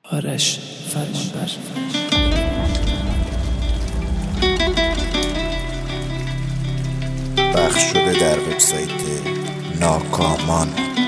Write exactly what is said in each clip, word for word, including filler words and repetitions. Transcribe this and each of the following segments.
آرش فرمانبر. پخش شده در وبسایت ناکامان.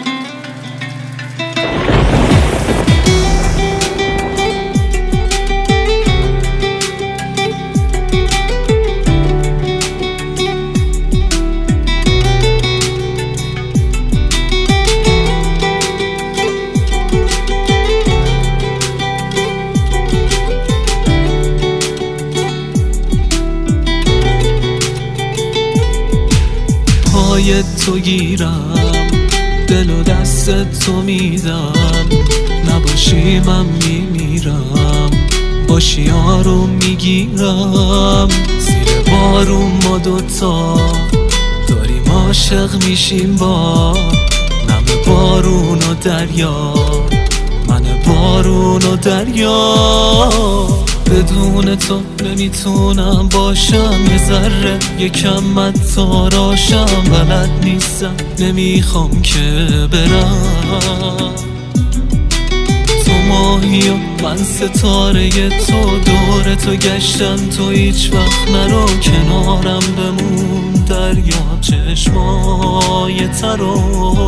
پای تو گیرم، دل و دست تو میدم، نباشی من میمیرم، باشی آروم میگیرم. زیر بارون ما دوتا داریم عاشق میشیم، با نم بارون و دریا، من بارون و دریا. بدون تو نمیتونم باشم، یه ذره یکم تاراشم، بلد نیستم نمیخوام که برم. تو ماهی و من ستاره تو، دور تو گشتم، تو هیچ وقت نرو کنارم بمون، دریا چشمای ترو.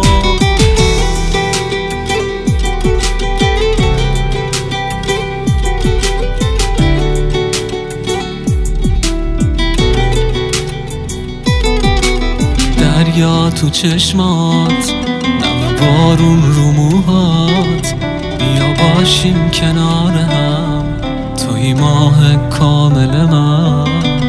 دریا تو چشمات، نم بارون رو موهات، بیا باشیم کنار هم، توی ماه کامل من.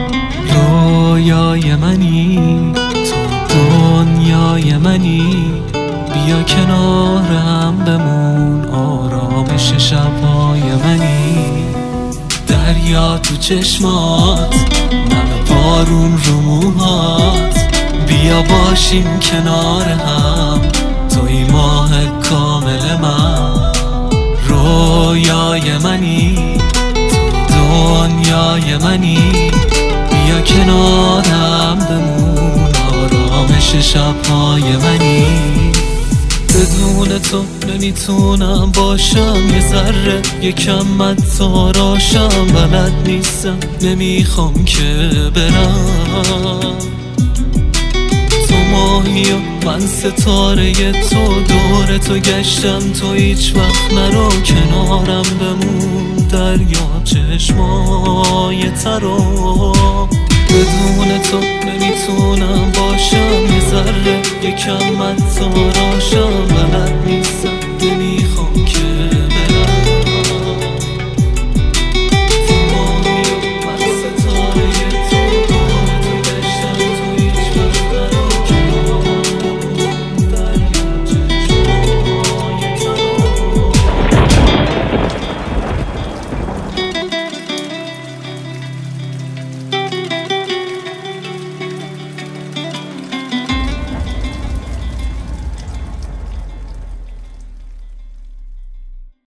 رویای منی، تو دنیای منی، بیا کنار هم بمون، آرامش شبهای منی. دریا تو چشمات، نم بارون رو موهات، بیا باشیم کنار هم، توی ماه کامل من. رویای منی، تو دنیای منی، بیا کنارم بمون، آرامش شبهای منی. بدون تو نمیتونم باشم، یه ذره یکم تاراشم، بلد نیستم نمیخوام که برم. ماهی و من ستاره تو، دور تو گشتم، تو هیچ وقت نرو کنارم بمون، دریا چشمای ترو. بدون تو نمیتونم باشم، یه ذره یکم تاراشم، بلد نیست